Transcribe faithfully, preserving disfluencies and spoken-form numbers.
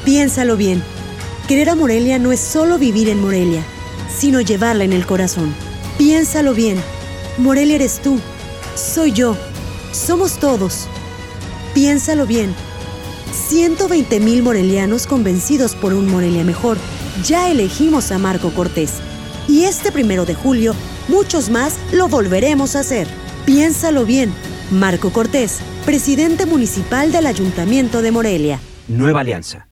Piénsalo bien. Querer a Morelia no es solo vivir en Morelia, sino llevarla en el corazón. Piénsalo bien. Morelia eres tú, soy yo, somos todos. Piénsalo bien. ciento veinte mil morelianos convencidos por un Morelia mejor. Ya elegimos a Marco Cortés. Y este primero de julio, muchos más lo volveremos a hacer. Piénsalo bien. Marco Cortés, presidente municipal del Ayuntamiento de Morelia. Nueva Alianza.